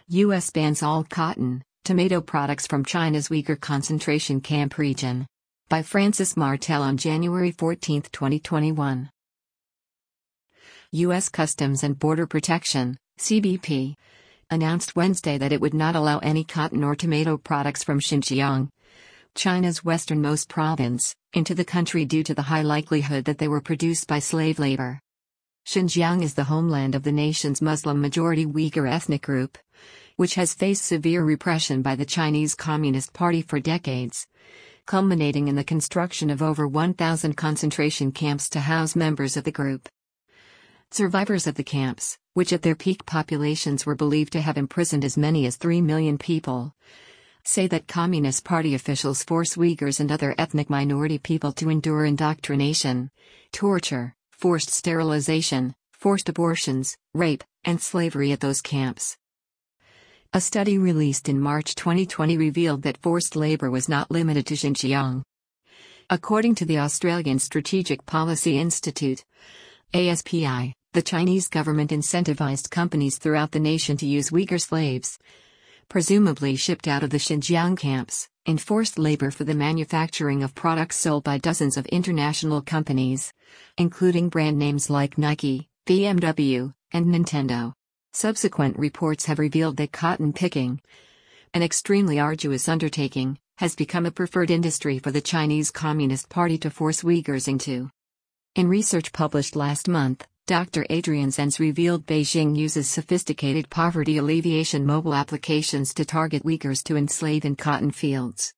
U.S. bans all cotton, tomato products from China's Uyghur concentration camp region. By Francis Martel on January 14, 2021. U.S. Customs and Border Protection, CBP, announced Wednesday that it would not allow any cotton or tomato products from Xinjiang, China's westernmost province, into the country due to the high likelihood that they were produced by slave labor. Xinjiang is the homeland of the nation's Muslim-majority Uyghur ethnic group, which has faced severe repression by the Chinese Communist Party for decades, culminating in the construction of over 1,000 concentration camps to house members of the group. Survivors of the camps, which at their peak populations were believed to have imprisoned as many as 3 million people, say that Communist Party officials force Uyghurs and other ethnic minority people to endure indoctrination, torture, forced sterilization, forced abortions, rape, and slavery at those camps. A study released in March 2020 revealed that forced labor was not limited to Xinjiang. According to the Australian Strategic Policy Institute, ASPI, the Chinese government incentivized companies throughout the nation to use Uyghur slaves, presumably shipped out of the Xinjiang camps, in forced labor for the manufacturing of products sold by dozens of international companies, including brand names like Nike, BMW, and Nintendo. Subsequent reports have revealed that cotton picking, an extremely arduous undertaking, has become a preferred industry for the Chinese Communist Party to force Uyghurs into. In research published last month, Dr. Adrian Zenz revealed Beijing uses sophisticated poverty alleviation mobile applications to target Uyghurs to enslave in cotton fields.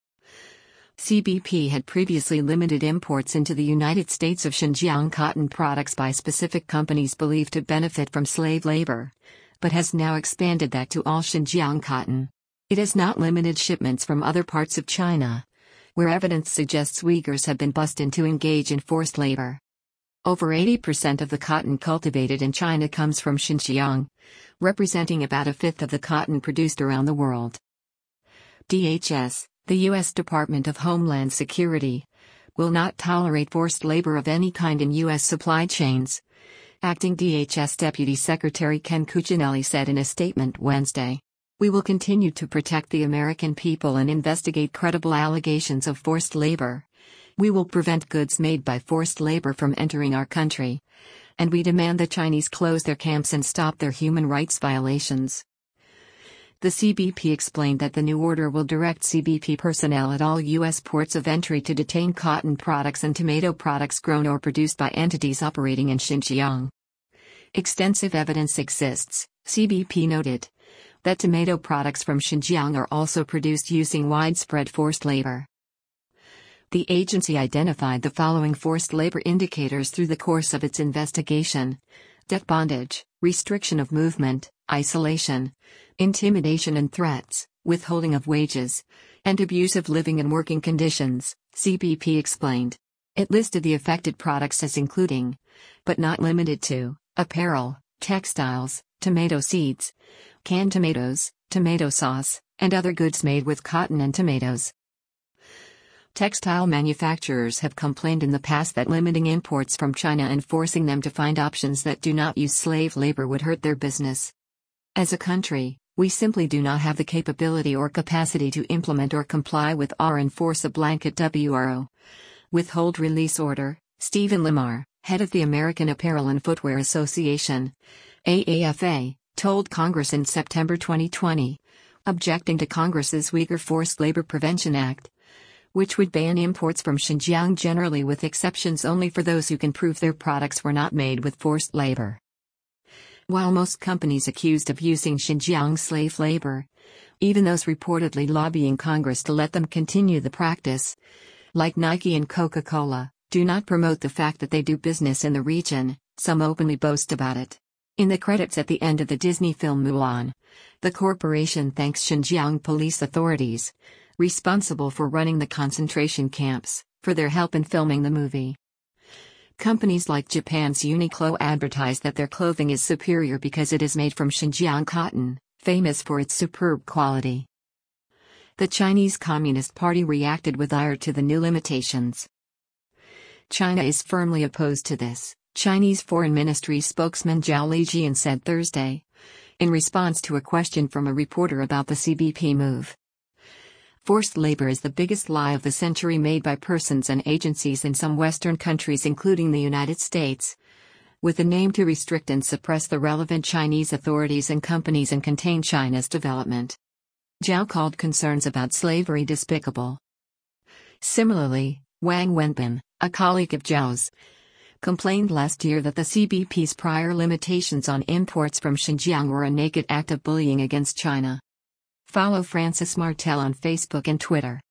CBP had previously limited imports into the United States of Xinjiang cotton products by specific companies believed to benefit from slave labor, but has now expanded that to all Xinjiang cotton. It has not limited shipments from other parts of China, where evidence suggests Uyghurs have been bussed in to engage in forced labor. Over 80% of the cotton cultivated in China comes from Xinjiang, representing about a fifth of the cotton produced around the world. DHS, the U.S. Department of Homeland Security, will not tolerate forced labor of any kind in U.S. supply chains, Acting DHS Deputy Secretary Ken Cuccinelli said in a statement Wednesday. We will continue to protect the American people and investigate credible allegations of forced labor. We will prevent goods made by forced labor from entering our country. And we demand the Chinese close their camps and stop their human rights violations. The CBP explained that the new order will direct CBP personnel at all U.S. ports of entry to detain cotton products and tomato products grown or produced by entities operating in Xinjiang. Extensive evidence exists, CBP noted, that tomato products from Xinjiang are also produced using widespread forced labor. The agency identified the following forced labor indicators through the course of its investigation: debt bondage, restriction of movement, isolation, intimidation and threats, withholding of wages, and abusive living and working conditions, CBP explained. It listed the affected products as including, but not limited to, apparel, textiles, tomato seeds, canned tomatoes, tomato sauce, and other goods made with cotton and tomatoes. Textile manufacturers have complained in the past that limiting imports from China and forcing them to find options that do not use slave labor would hurt their business. As a country, we simply do not have the capability or capacity to implement or comply with or enforce a blanket WRO withhold release order, Stephen Lamar, head of the American Apparel and Footwear Association, AAFA, told Congress in September 2020, objecting to Congress's Uyghur Forced Labor Prevention Act, which would ban imports from Xinjiang generally with exceptions only for those who can prove their products were not made with forced labor. While most companies accused of using Xinjiang slave labor, even those reportedly lobbying Congress to let them continue the practice, like Nike and Coca-Cola, do not promote the fact that they do business in the region, some openly boast about it. In the credits at the end of the Disney film Mulan, the corporation thanks Xinjiang police authorities, responsible for running the concentration camps, for their help in filming the movie. Companies like Japan's Uniqlo advertise that their clothing is superior because it is made from Xinjiang cotton, famous for its superb quality. The Chinese Communist Party reacted with ire to the new limitations. China is firmly opposed to this, Chinese Foreign Ministry spokesman Zhao Lijian said Thursday, in response to a question from a reporter about the CBP move. Forced labor is the biggest lie of the century made by persons and agencies in some Western countries, including the United States, with the aim to restrict and suppress the relevant Chinese authorities and companies and contain China's development. Zhao called concerns about slavery despicable. Similarly, Wang Wenbin, a colleague of Zhao's, complained last year that the CBP's prior limitations on imports from Xinjiang were a naked act of bullying against China. Follow Francis Martel on Facebook and Twitter.